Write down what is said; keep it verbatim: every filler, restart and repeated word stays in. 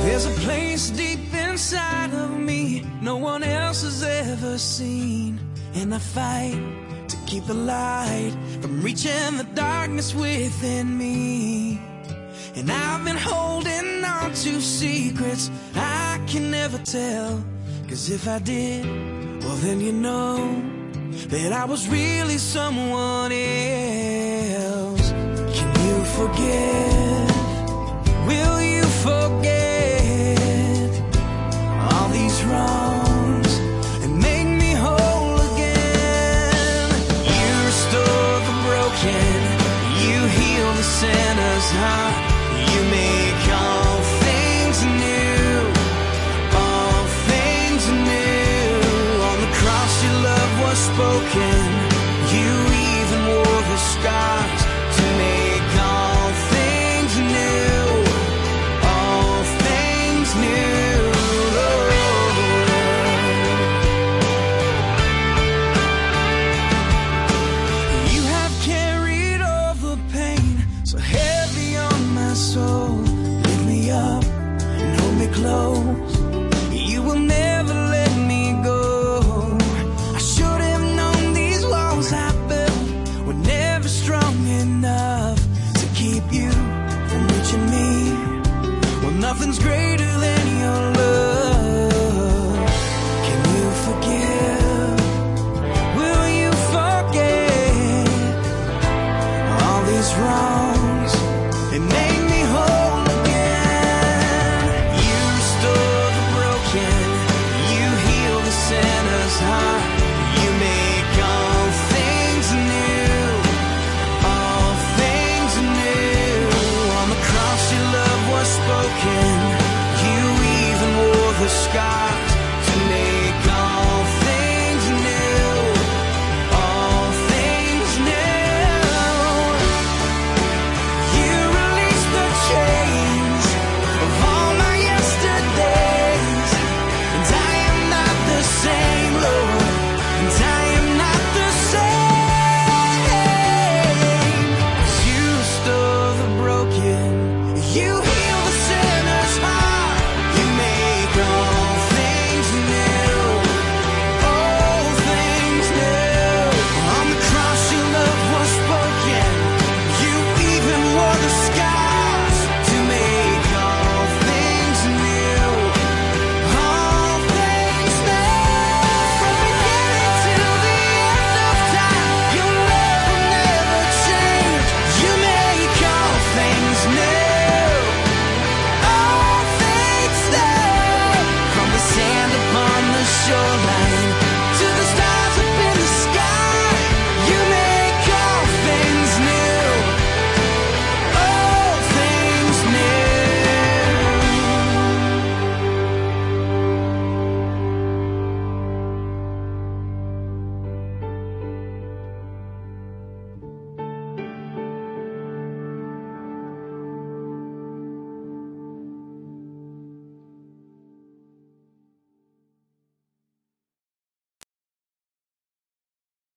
There's a place deep inside of me no one else has ever seen, and I fight to keep the light from reaching the darkness within me. And I've been holding on to secrets I can never tell, 'cause if I did, well then you know that I was really someone else. Can you forget? Will you forget all these wrongs and make me whole again? You restore the broken, you heal the sinner's heart, you make all things new, all things new. On the cross your love was spoken, you even wore the scars to make all things new, all things new. You have carried all the pain so heavy on my soul. Lift me up and hold me close, you will never let me go. I should have known these walls I built were never strong enough to keep you from reaching me. Well, nothing's greater than your love.